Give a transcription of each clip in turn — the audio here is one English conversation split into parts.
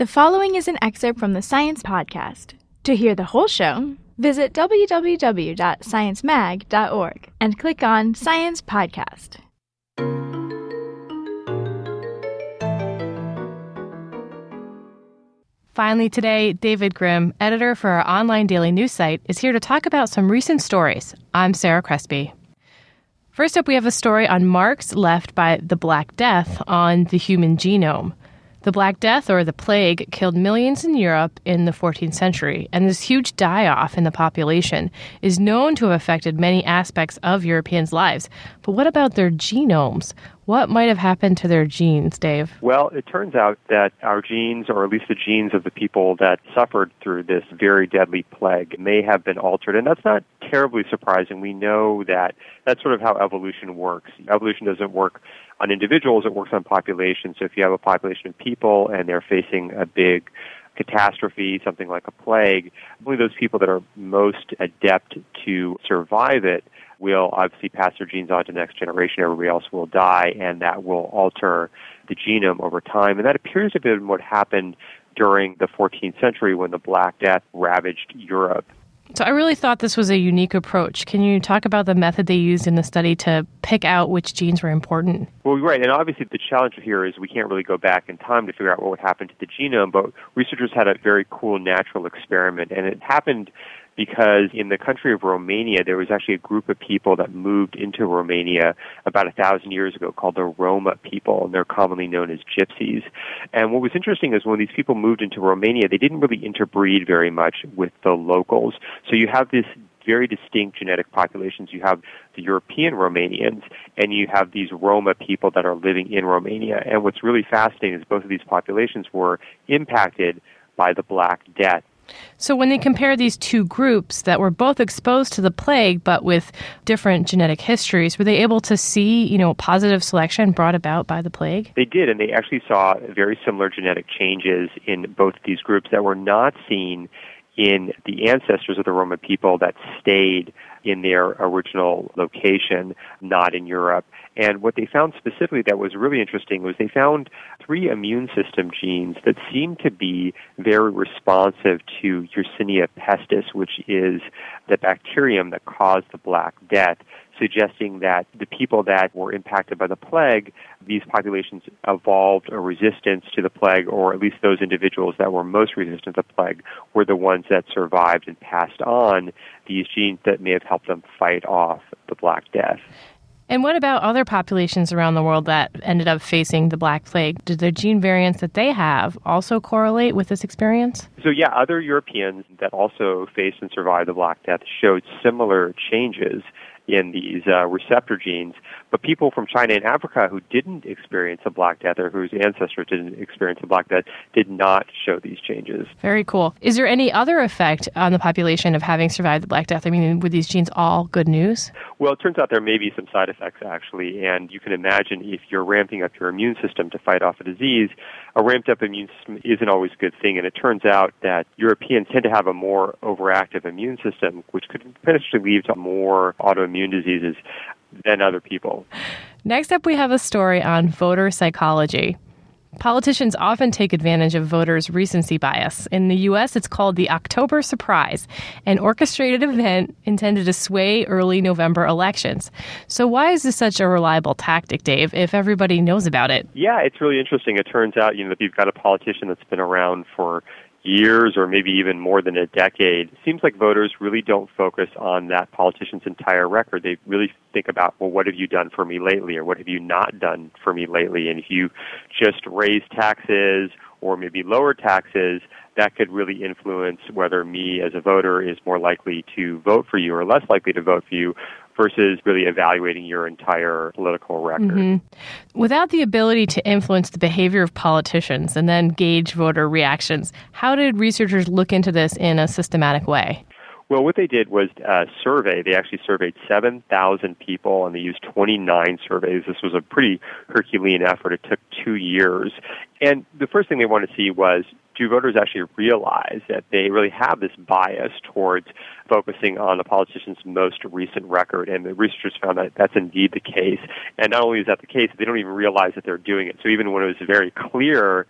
The following is an excerpt from the Science Podcast. To hear the whole show, visit www.sciencemag.org and click on Science Podcast. Finally today, David Grimm, editor for our online daily news site, is here to talk about some recent stories. I'm Sarah Crespi. First up, we have a story on marks left by the Black Death on the human genome. The Black Death, or the plague, killed millions in Europe in the 14th century, and this huge die-off in the population is known to have affected many aspects of Europeans' lives. But what about their genomes? What might have happened to their genes, Dave? Well, it turns out that our genes, or at least the genes of the people that suffered through this very deadly plague, may have been altered. And that's not terribly surprising. We know that that's sort of how evolution works. Evolution doesn't work on individuals, it works on populations. So if you have a population of people and they're facing a big catastrophe, something like a plague, only those people that are most adept to survive it will obviously pass their genes on to the next generation. Everybody else will die, and that will alter the genome over time. And that appears to have been what happened during the 14th century when the Black Death ravaged Europe. So I really thought this was a unique approach. Can you talk about the method they used in the study to pick out which genes were important? Well, right, and obviously the challenge here is we can't really go back in time to figure out what would happen to the genome, but researchers had a very cool natural experiment, and it happened because in the country of Romania, there was actually a group of people that moved into Romania about 1,000 years ago called the Roma people, and they're commonly known as gypsies. And what was interesting is when these people moved into Romania, they didn't really interbreed very much with the locals. So you have this very distinct genetic populations. You have the European Romanians, and you have these Roma people that are living in Romania. And what's really fascinating is both of these populations were impacted by the Black Death. So when they compare these two groups that were both exposed to the plague but with different genetic histories, were they able to see, positive selection brought about by the plague? They did, and they actually saw very similar genetic changes in both these groups that were not seen in the ancestors of the Roma people that stayed in their original location, not in Europe. And what they found specifically that was really interesting was they found 3 immune system genes that seemed to be very responsive to Yersinia pestis, which is the bacterium that caused the Black Death, suggesting that the people that were impacted by the plague, these populations evolved a resistance to the plague, or at least those individuals that were most resistant to the plague were the ones that survived and passed on these genes that may have helped them fight off the Black Death. And what about other populations around the world that ended up facing the Black Plague? Did the gene variants that they have also correlate with this experience? So yeah, other Europeans that also faced and survived the Black Death showed similar changes in these receptor genes, but people from China and Africa who didn't experience a Black Death or whose ancestors didn't experience a Black Death did not show these changes. Very cool. Is there any other effect on the population of having survived the Black Death? I mean, were these genes all good news? Well, it turns out there may be some side effects, actually, and you can imagine if you're ramping up your immune system to fight off a disease, a ramped-up immune system isn't always a good thing, and it turns out that Europeans tend to have a more overactive immune system, which could potentially lead to more autoimmune diseases than other people. Next up, we have a story on voter psychology. Politicians often take advantage of voters' recency bias. In the U.S., it's called the October Surprise, an orchestrated event intended to sway early November elections. So why is this such a reliable tactic, Dave, if everybody knows about it? Yeah, it's really interesting. It turns out, if you've got a politician that's been around for years or maybe even more than a decade, it seems like voters really don't focus on that politician's entire record. They really think about, well, what have you done for me lately, or what have you not done for me lately? And if you just raise taxes or maybe lower taxes, that could really influence whether me as a voter is more likely to vote for you or less likely to vote for you, versus really evaluating your entire political record. Mm-hmm. Without the ability to influence the behavior of politicians and then gauge voter reactions, how did researchers look into this in a systematic way? Well, what they did was a survey. They actually surveyed 7,000 people, and they used 29 surveys. This was a pretty Herculean effort. It took 2 years. And the first thing they wanted to see was, do voters actually realize that they really have this bias towards focusing on the politician's most recent record? And the researchers found that that's indeed the case. And not only is that the case, they don't even realize that they're doing it. So even when it was very clear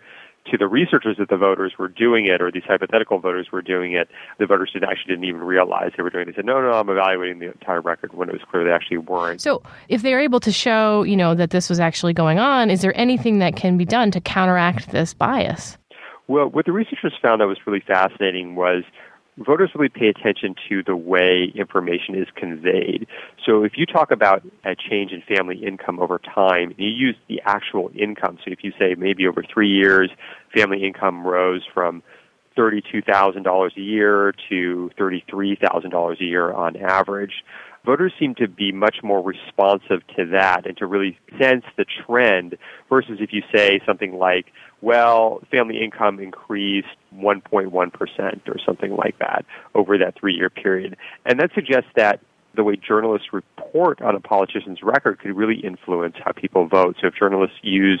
to the researchers that the voters were doing it, or these hypothetical voters were doing it, the voters didn't even realize they were doing it. They said, no, I'm evaluating the entire record, when it was clear they actually weren't. So if they're able to show, that this was actually going on, is there anything that can be done to counteract this bias? Well, what the researchers found that was really fascinating was voters really pay attention to the way information is conveyed. So if you talk about a change in family income over time, you use the actual income. So if you say maybe over 3 years, family income rose from $32,000 a year to $33,000 a year on average, voters seem to be much more responsive to that and to really sense the trend versus if you say something like, well, family income increased 1.1% or something like that over that 3-year period. And that suggests that the way journalists report on a politician's record could really influence how people vote. So if journalists use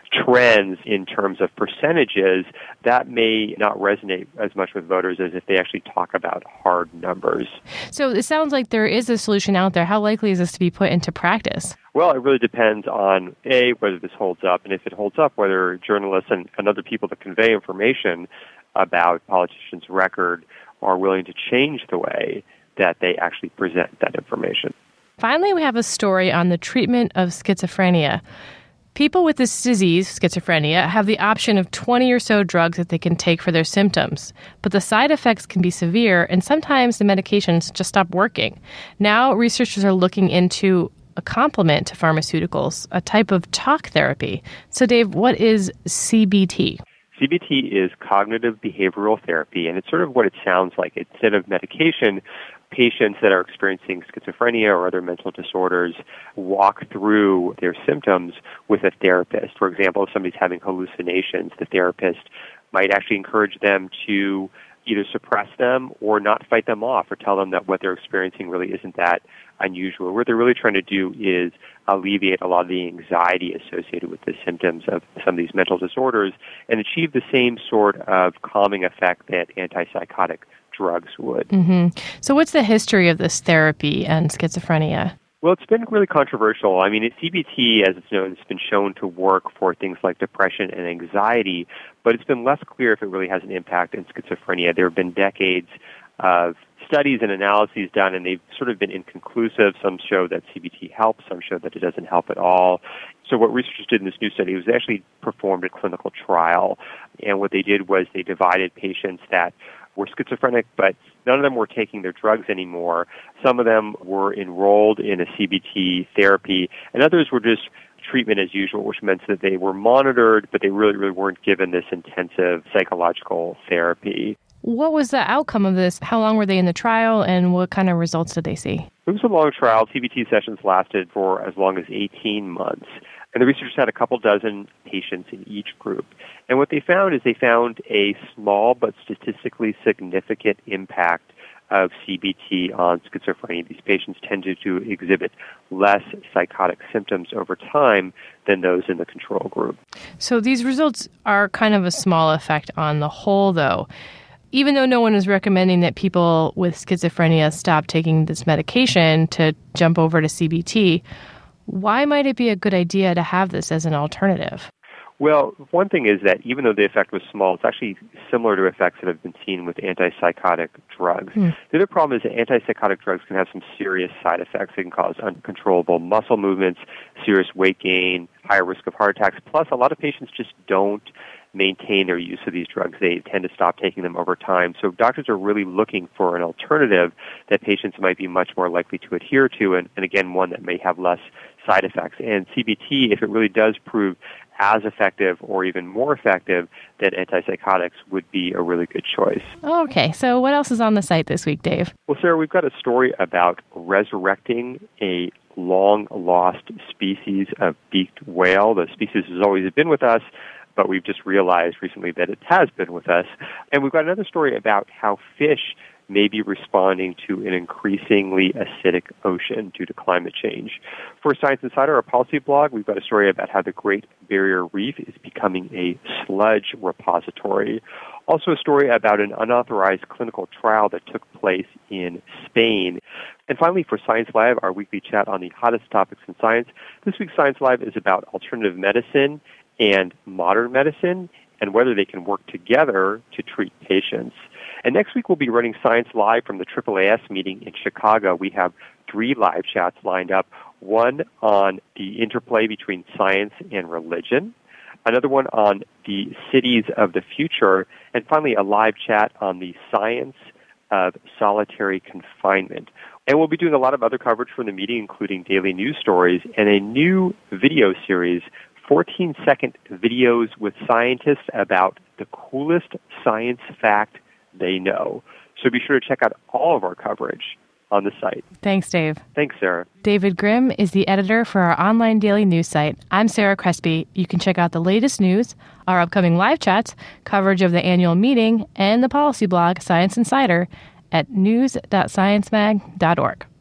trends in terms of percentages, that may not resonate as much with voters as if they actually talk about hard numbers. So it sounds like there is a solution out there. How likely is this to be put into practice? Well, it really depends on, A, whether this holds up, and if it holds up, whether journalists and other people that convey information about politicians' record are willing to change the way that they actually present that information. Finally, we have a story on the treatment of schizophrenia. People with this disease, schizophrenia, have the option of 20 or so drugs that they can take for their symptoms. But the side effects can be severe, and sometimes the medications just stop working. Now, researchers are looking into a complement to pharmaceuticals, a type of talk therapy. So, Dave, what is CBT? CBT is cognitive behavioral therapy, and it's sort of what it sounds like. Instead of medication, patients that are experiencing schizophrenia or other mental disorders walk through their symptoms with a therapist. For example, if somebody's having hallucinations, the therapist might actually encourage them to either suppress them or not fight them off, or tell them that what they're experiencing really isn't that unusual. What they're really trying to do is alleviate a lot of the anxiety associated with the symptoms of some of these mental disorders and achieve the same sort of calming effect that antipsychotic drugs would. Mm-hmm. So what's the history of this therapy and schizophrenia? Well, it's been really controversial. I mean, CBT, as it's known, has been shown to work for things like depression and anxiety, but it's been less clear if it really has an impact in schizophrenia. There have been decades of studies and analyses done, and they've sort of been inconclusive. Some show that CBT helps, some show that it doesn't help at all. So what researchers did in this new study was they actually performed a clinical trial, and what they did was they divided patients that were schizophrenic, but none of them were taking their drugs anymore. Some of them were enrolled in a CBT therapy, and others were just treatment as usual, which meant that they were monitored, but they really weren't given this intensive psychological therapy. What was the outcome of this? How long were they in the trial, and what kind of results did they see? It was a long trial. CBT sessions lasted for as long as 18 months. And the researchers had a couple dozen patients in each group. And what they found is they found a small but statistically significant impact of CBT on schizophrenia. These patients tended to exhibit less psychotic symptoms over time than those in the control group. So these results are kind of a small effect on the whole, though. Even though no one is recommending that people with schizophrenia stop taking this medication to jump over to CBT, why might it be a good idea to have this as an alternative? Well, one thing is that even though the effect was small, it's actually similar to effects that have been seen with antipsychotic drugs. The other problem is that antipsychotic drugs can have some serious side effects. They can cause uncontrollable muscle movements, serious weight gain, higher risk of heart attacks. Plus, a lot of patients just don't maintain their use of these drugs. They tend to stop taking them over time. So doctors are really looking for an alternative that patients might be much more likely to adhere to, and again, one that may have less side effects. And CBT, if it really does prove as effective or even more effective than antipsychotics, would be a really good choice. Okay, so what else is on the site this week, Dave? Well, Sarah, we've got a story about resurrecting a long-lost species of beaked whale. The species has always been with us, but we've just realized recently that it has been with us. And we've got another story about how fish may be responding to an increasingly acidic ocean due to climate change. For Science Insider, our policy blog, we've got a story about how the Great Barrier Reef is becoming a sludge repository. Also a story about an unauthorized clinical trial that took place in Spain. And finally, for Science Live, our weekly chat on the hottest topics in science, this week's Science Live is about alternative medicine and modern medicine. and whether they can work together to treat patients. And next week, we'll be running Science Live from the AAAS meeting in Chicago. We have 3 live chats lined up, one on the interplay between science and religion, another one on the cities of the future, and finally a live chat on the science of solitary confinement. And we'll be doing a lot of other coverage from the meeting, including daily news stories and a new video series, 14-second videos with scientists about the coolest science fact they know. So be sure to check out all of our coverage on the site. Thanks, Dave. Thanks, Sarah. David Grimm is the editor for our online daily news site. I'm Sarah Crespi. You can check out the latest news, our upcoming live chats, coverage of the annual meeting, and the policy blog, Science Insider, at news.sciencemag.org.